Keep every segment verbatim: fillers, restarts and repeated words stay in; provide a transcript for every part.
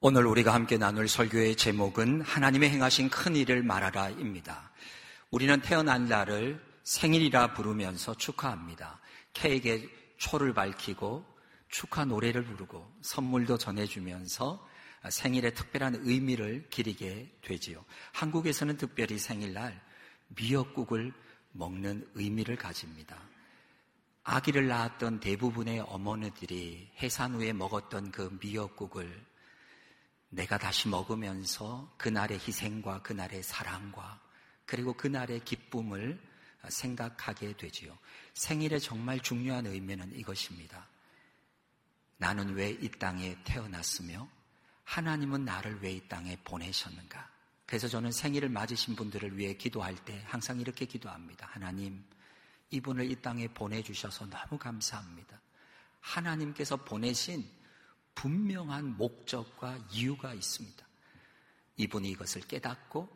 오늘 우리가 함께 나눌 설교의 제목은 하나님의 행하신 큰 일을 말하라 입니다. 우리는 태어난 날을 생일이라 부르면서 축하합니다. 케이크에 초를 밝히고 축하 노래를 부르고 선물도 전해주면서 생일의 특별한 의미를 기리게 되지요. 한국에서는 특별히 생일날 미역국을 먹는 의미를 가집니다. 아기를 낳았던 대부분의 어머니들이 해산 후에 먹었던 그 미역국을 내가 다시 먹으면서 그날의 희생과 그날의 사랑과 그리고 그날의 기쁨을 생각하게 되지요. 생일의 정말 중요한 의미는 이것입니다. 나는 왜 이 땅에 태어났으며 하나님은 나를 왜 이 땅에 보내셨는가? 그래서 저는 생일을 맞으신 분들을 위해 기도할 때 항상 이렇게 기도합니다. 하나님, 이분을 이 땅에 보내주셔서 너무 감사합니다. 하나님께서 보내신 분명한 목적과 이유가 있습니다. 이분이 이것을 깨닫고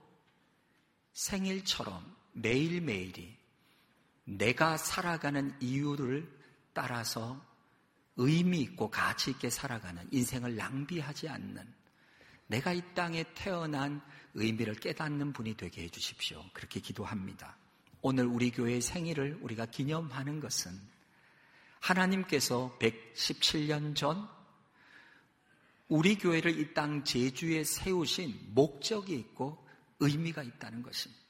생일처럼 매일매일이 내가 살아가는 이유를 따라서 의미 있고 가치 있게 살아가는, 인생을 낭비하지 않는, 내가 이 땅에 태어난 의미를 깨닫는 분이 되게 해주십시오. 그렇게 기도합니다. 오늘 우리 교회의 생일을 우리가 기념하는 것은 하나님께서 백십칠 년 전 우리 교회를 이 땅 제주에 세우신 목적이 있고 의미가 있다는 것입니다.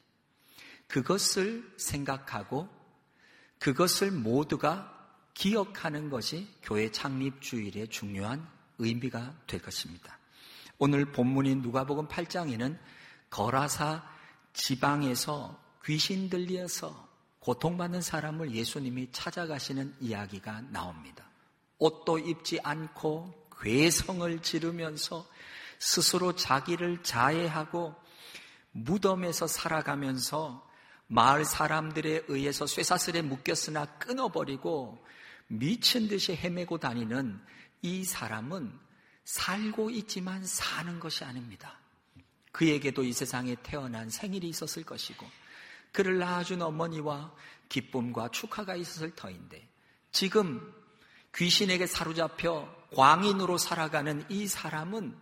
그것을 생각하고 그것을 모두가 기억하는 것이 교회 창립 주일의 중요한 의미가 될 것입니다. 오늘 본문인 누가복음 팔 장에는 거라사 지방에서 귀신 들려서 고통받는 사람을 예수님이 찾아가시는 이야기가 나옵니다. 옷도 입지 않고 괴성을 지르면서 스스로 자기를 자해하고 무덤에서 살아가면서 마을 사람들에 의해서 쇠사슬에 묶였으나 끊어버리고 미친 듯이 헤매고 다니는 이 사람은 살고 있지만 사는 것이 아닙니다. 그에게도 이 세상에 태어난 생일이 있었을 것이고 그를 낳아준 어머니와 기쁨과 축하가 있었을 터인데 지금 귀신에게 사로잡혀 광인으로 살아가는 이 사람은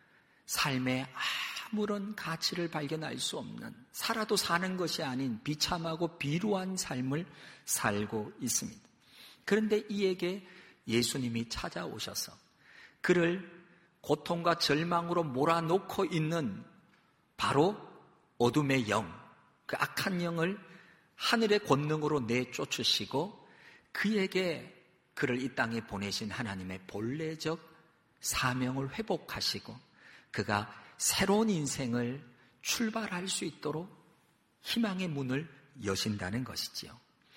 삶에 아무런 가치를 발견할 수 없는, 살아도 사는 것이 아닌 비참하고 비루한 삶을 살고 있습니다. 그런데 이에게 예수님이 찾아오셔서 그를 고통과 절망으로 몰아놓고 있는 바로 어둠의 영, 그 악한 영을 하늘의 권능으로 내쫓으시고 그에게 그를 이 땅에 보내신 하나님의 본래적 사명을 회복하시고 그가 새로운 인생을 출발할 수 있도록 희망의 문을 여신다는 것이지요.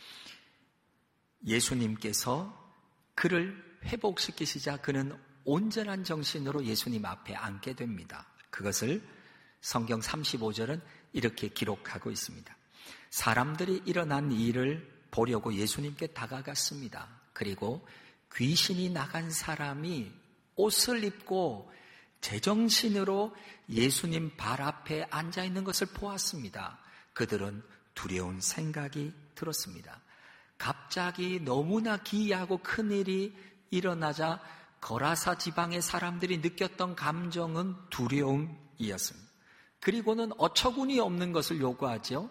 예수님께서 그를 회복시키시자 그는 온전한 정신으로 예수님 앞에 앉게 됩니다. 그것을 성경 삼십오 절은 이렇게 기록하고 있습니다. 사람들이 일어난 일을 보려고 예수님께 다가갔습니다. 그리고 귀신이 나간 사람이 옷을 입고 제정신으로 예수님 발 앞에 앉아있는 것을 보았습니다. 그들은 두려운 생각이 들었습니다. 갑자기 너무나 기이하고 큰일이 일어나자 거라사 지방의 사람들이 느꼈던 감정은 두려움이었습니다. 그리고는 어처구니 없는 것을 요구하죠.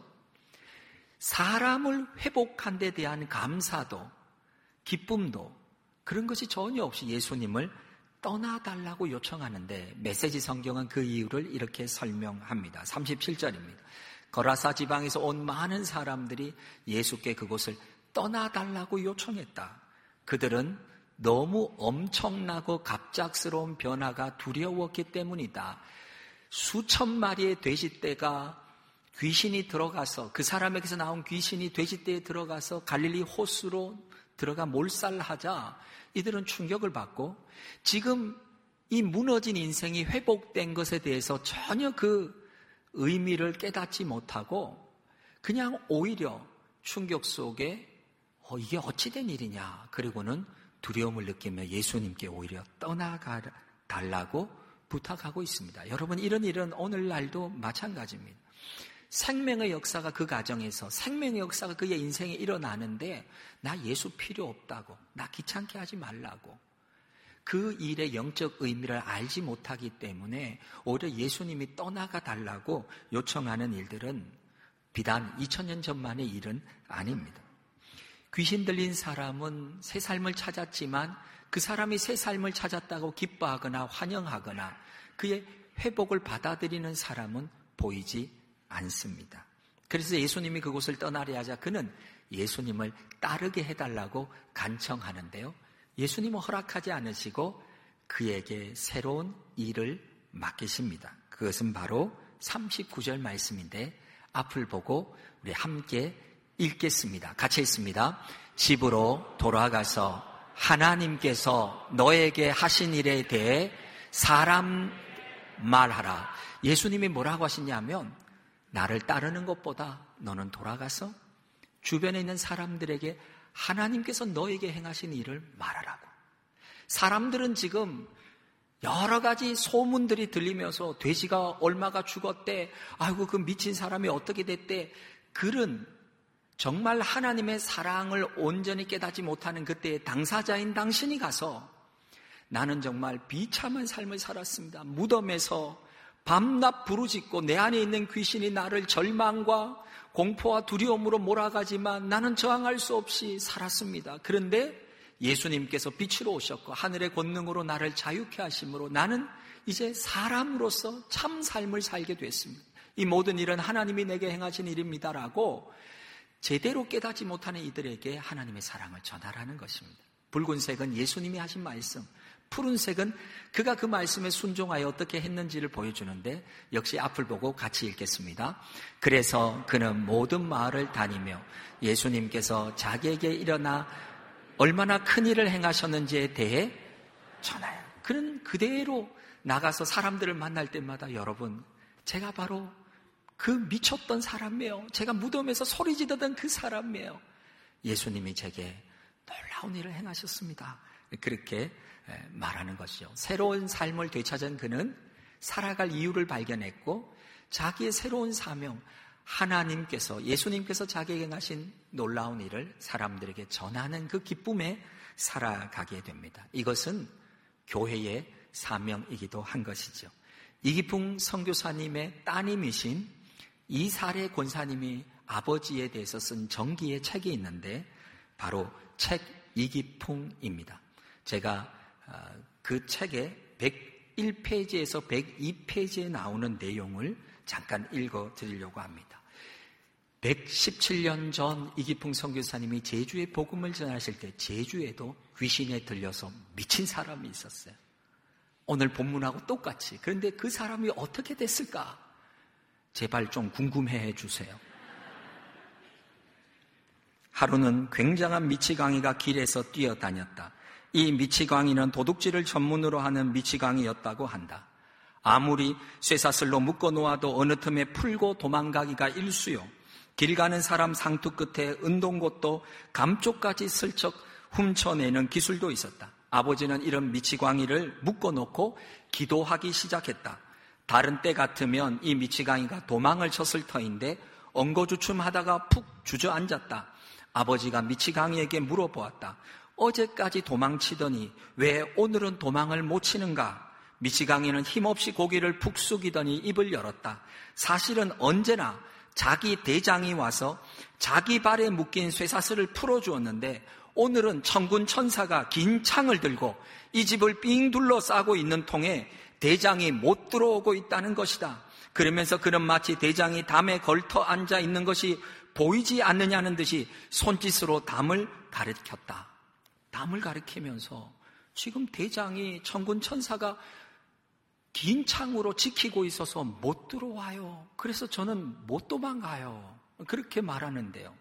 사람을 회복한 데 대한 감사도 기쁨도 그런 것이 전혀 없이 예수님을 떠나달라고 요청하는데 메시지 성경은 그 이유를 이렇게 설명합니다. 삼십칠 절입니다. 거라사 지방에서 온 많은 사람들이 예수께 그곳을 떠나달라고 요청했다. 그들은 너무 엄청나고 갑작스러운 변화가 두려웠기 때문이다. 수천 마리의 돼지떼가 귀신이 들어가서 그 사람에게서 나온 귀신이 돼지떼에 들어가서 갈릴리 호수로 들어가 몰살하자 이들은 충격을 받고 지금 이 무너진 인생이 회복된 것에 대해서 전혀 그 의미를 깨닫지 못하고 그냥 오히려 충격 속에 어, 이게 어찌된 일이냐 그리고는 두려움을 느끼며 예수님께 오히려 떠나가 달라고 부탁하고 있습니다. 여러분 이런 일은 오늘날도 마찬가지입니다. 생명의 역사가 그 가정에서 생명의 역사가 그의 인생에 일어나는데 나 예수 필요 없다고 나 귀찮게 하지 말라고 그 일의 영적 의미를 알지 못하기 때문에 오히려 예수님이 떠나가 달라고 요청하는 일들은 비단 이천 년 전만의 일은 아닙니다. 귀신 들린 사람은 새 삶을 찾았지만 그 사람이 새 삶을 찾았다고 기뻐하거나 환영하거나 그의 회복을 받아들이는 사람은 보이지 않습니다. 그래서 예수님이 그곳을 떠나려 하자 그는 예수님을 따르게 해달라고 간청하는데요, 예수님은 허락하지 않으시고 그에게 새로운 일을 맡기십니다. 그것은 바로 삼십구 절 말씀인데 앞을 보고 우리 함께 읽겠습니다. 같이 읽습니다. 집으로 돌아가서 하나님께서 너에게 하신 일에 대해 사람 말하라. 예수님이 뭐라고 하시냐면 나를 따르는 것보다 너는 돌아가서 주변에 있는 사람들에게 하나님께서 너에게 행하신 일을 말하라고. 사람들은 지금 여러 가지 소문들이 들리면서 돼지가 얼마가 죽었대, 아이고 그 미친 사람이 어떻게 됐대, 글은 정말 하나님의 사랑을 온전히 깨닫지 못하는 그때의 당사자인 당신이 가서 나는 정말 비참한 삶을 살았습니다. 무덤에서 밤낮 부르짖고 내 안에 있는 귀신이 나를 절망과 공포와 두려움으로 몰아가지만 나는 저항할 수 없이 살았습니다. 그런데 예수님께서 빛으로 오셨고 하늘의 권능으로 나를 자유케 하심으로 나는 이제 사람으로서 참 삶을 살게 됐습니다. 이 모든 일은 하나님이 내게 행하신 일입니다라고 제대로 깨닫지 못하는 이들에게 하나님의 사랑을 전하라는 것입니다. 붉은색은 예수님이 하신 말씀, 푸른색은 그가 그 말씀에 순종하여 어떻게 했는지를 보여주는데 역시 앞을 보고 같이 읽겠습니다. 그래서 그는 모든 마을을 다니며 예수님께서 자기에게 일어나 얼마나 큰 일을 행하셨는지에 대해 전하여, 그는 그대로 나가서 사람들을 만날 때마다 여러분 제가 바로 그 미쳤던 사람이에요. 제가 무덤에서 소리 지르던 그 사람이에요. 예수님이 제게 놀라운 일을 행하셨습니다. 그렇게 말하는 것이죠. 새로운 삶을 되찾은 그는 살아갈 이유를 발견했고 자기의 새로운 사명, 하나님께서, 예수님께서 자기에게 행하신 놀라운 일을 사람들에게 전하는 그 기쁨에 살아가게 됩니다. 이것은 교회의 사명이기도 한 것이죠. 이기풍 선교사님의 따님이신 이사례 권사님이 아버지에 대해서 쓴 정기의 책이 있는데 바로 책 이기풍입니다. 제가 그 책의 백일 페이지에서 백이 페이지에 나오는 내용을 잠깐 읽어드리려고 합니다. 백십칠 년 전 이기풍 선교사님이 제주에 복음을 전하실 때 제주에도 귀신에 들려서 미친 사람이 있었어요. 오늘 본문하고 똑같이. 그런데 그 사람이 어떻게 됐을까? 제발 좀 궁금해해 주세요. 하루는 굉장한 미치광이가 길에서 뛰어다녔다. 이 미치광이는 도둑질을 전문으로 하는 미치광이였다고 한다. 아무리 쇠사슬로 묶어놓아도 어느 틈에 풀고 도망가기가 일쑤요. 길 가는 사람 상투 끝에 은동곳도 감쪽까지 슬쩍 훔쳐내는 기술도 있었다. 아버지는 이런 미치광이를 묶어놓고 기도하기 시작했다. 다른 때 같으면 이 미치광이가 도망을 쳤을 터인데 엉거주춤하다가 푹 주저앉았다. 아버지가 미치광이에게 물어보았다. 어제까지 도망치더니 왜 오늘은 도망을 못 치는가? 미치광이는 힘없이 고개를 푹 숙이더니 입을 열었다. 사실은 언제나 자기 대장이 와서 자기 발에 묶인 쇠사슬을 풀어주었는데 오늘은 천군 천사가 긴 창을 들고 이 집을 삥 둘러싸고 있는 통에 대장이 못 들어오고 있다는 것이다. 그러면서 그는 마치 대장이 담에 걸터 앉아 있는 것이 보이지 않느냐는 듯이 손짓으로 담을 가리켰다. 담을 가리키면서 지금 대장이 천군 천사가 긴 창으로 지키고 있어서 못 들어와요. 그래서 저는 못 도망가요. 그렇게 말하는데요.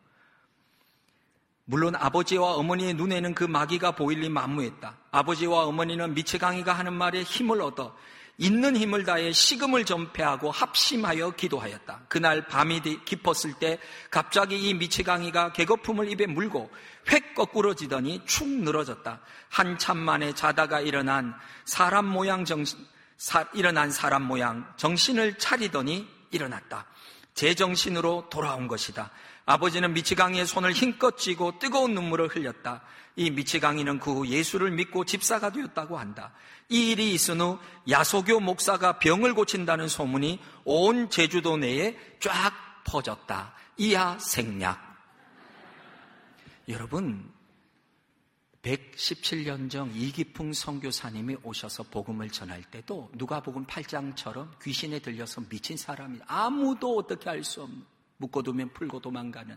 물론 아버지와 어머니의 눈에는 그 마귀가 보일리 만무했다. 아버지와 어머니는 미치광이가 하는 말에 힘을 얻어 있는 힘을 다해 식음을 전폐하고 합심하여 기도하였다. 그날 밤이 깊었을 때 갑자기 이 미치광이가 개거품을 입에 물고 획 거꾸러지더니 축 늘어졌다. 한참 만에 자다가 일어난 사람 모양 정신, 사, 일어난 사람 모양 정신을 차리더니 일어났다. 제정신으로 돌아온 것이다. 아버지는 미치광이의 손을 힘껏 쥐고 뜨거운 눈물을 흘렸다. 이 미치광이는 그 후 예수를 믿고 집사가 되었다고 한다. 이 일이 있은 후 야소교 목사가 병을 고친다는 소문이 온 제주도 내에 쫙 퍼졌다. 이하 생략. 여러분, 백십칠 년 전 이기풍 선교사님이 오셔서 복음을 전할 때도 누가복음 팔 장처럼 귀신에 들려서 미친 사람이 아무도 어떻게 할 수 없는, 묶어두면 풀고 도망가는,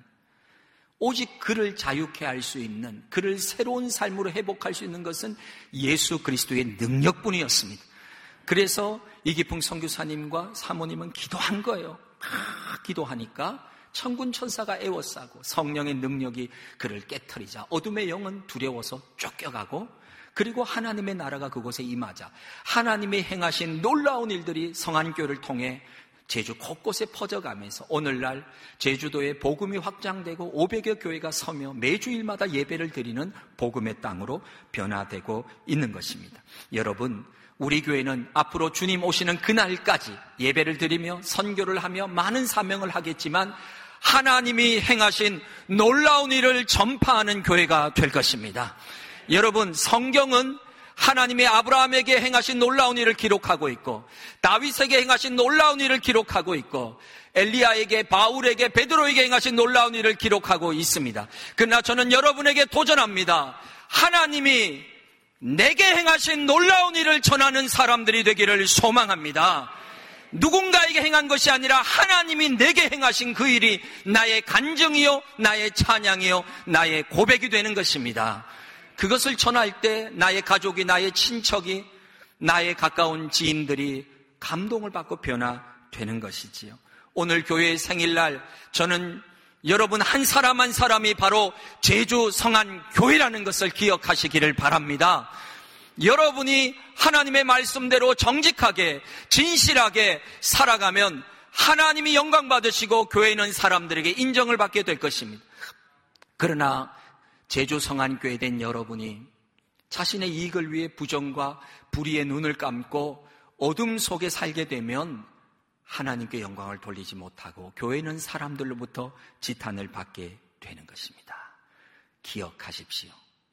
오직 그를 자유케 할 수 있는, 그를 새로운 삶으로 회복할 수 있는 것은 예수 그리스도의 능력뿐이었습니다. 그래서 이기풍 선교사님과 사모님은 기도한 거예요. 막 기도하니까 천군 천사가 애워싸고 성령의 능력이 그를 깨트리자 어둠의 영은 두려워서 쫓겨가고, 그리고 하나님의 나라가 그곳에 임하자 하나님이 행하신 놀라운 일들이 성안교를 통해 제주 곳곳에 퍼져가면서 오늘날 제주도에 복음이 확장되고 오백여 교회가 서며 매주일마다 예배를 드리는 복음의 땅으로 변화되고 있는 것입니다. 여러분, 우리 교회는 앞으로 주님 오시는 그날까지 예배를 드리며 선교를 하며 많은 사명을 하겠지만 하나님이 행하신 놀라운 일을 전파하는 교회가 될 것입니다. 여러분, 성경은 하나님의 아브라함에게 행하신 놀라운 일을 기록하고 있고, 다윗에게 행하신 놀라운 일을 기록하고 있고, 엘리야에게, 바울에게, 베드로에게 행하신 놀라운 일을 기록하고 있습니다. 그러나 저는 여러분에게 도전합니다. 하나님이 내게 행하신 놀라운 일을 전하는 사람들이 되기를 소망합니다. 누군가에게 행한 것이 아니라 하나님이 내게 행하신 그 일이 나의 간증이요, 나의 찬양이요, 나의 고백이 되는 것입니다. 그것을 전할 때 나의 가족이, 나의 친척이, 나의 가까운 지인들이 감동을 받고 변화되는 것이지요. 오늘 교회의 생일날 저는 여러분 한 사람 한 사람이 바로 제주 성안교회라는 것을 기억하시기를 바랍니다. 여러분이 하나님의 말씀대로 정직하게 진실하게 살아가면 하나님이 영광 받으시고 교회는 사람들에게 인정을 받게 될 것입니다. 그러나 제주 성안교회 된 여러분이 자신의 이익을 위해 부정과 불의의 눈을 감고 어둠 속에 살게 되면 하나님께 영광을 돌리지 못하고 교회는 사람들로부터 지탄을 받게 되는 것입니다. 기억하십시오.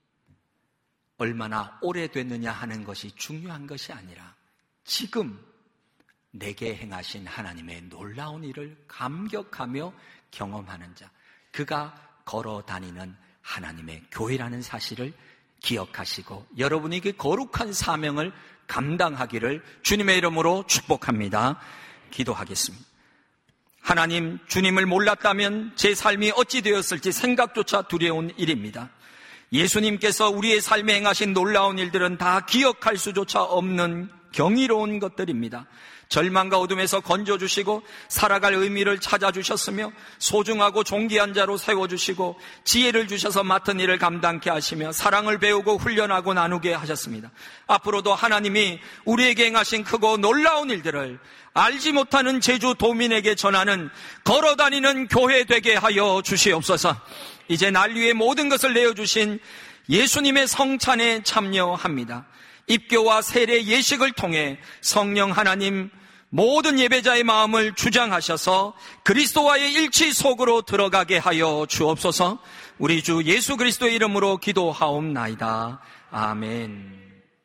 얼마나 오래됐느냐 하는 것이 중요한 것이 아니라 지금 내게 행하신 하나님의 놀라운 일을 감격하며 경험하는 자, 그가 걸어 다니는 하나님의 교회라는 사실을 기억하시고 여러분이 그 거룩한 사명을 감당하기를 주님의 이름으로 축복합니다. 기도하겠습니다. 하나님, 주님을 몰랐다면 제 삶이 어찌 되었을지 생각조차 두려운 일입니다. 예수님께서 우리의 삶에 행하신 놀라운 일들은 다 기억할 수조차 없는 경이로운 것들입니다. 절망과 어둠에서 건져주시고 살아갈 의미를 찾아주셨으며 소중하고 존귀한 자로 세워주시고 지혜를 주셔서 맡은 일을 감당케 하시며 사랑을 배우고 훈련하고 나누게 하셨습니다. 앞으로도 하나님이 우리에게 행하신 크고 놀라운 일들을 알지 못하는 제주 도민에게 전하는 걸어다니는 교회 되게 하여 주시옵소서. 이제 날 위해 모든 것을 내어주신 예수님의 성찬에 참여합니다. 입교와 세례 예식을 통해 성령 하나님 모든 예배자의 마음을 주장하셔서 그리스도와의 일치 속으로 들어가게 하여 주옵소서. 우리 주 예수 그리스도의 이름으로 기도하옵나이다. 아멘.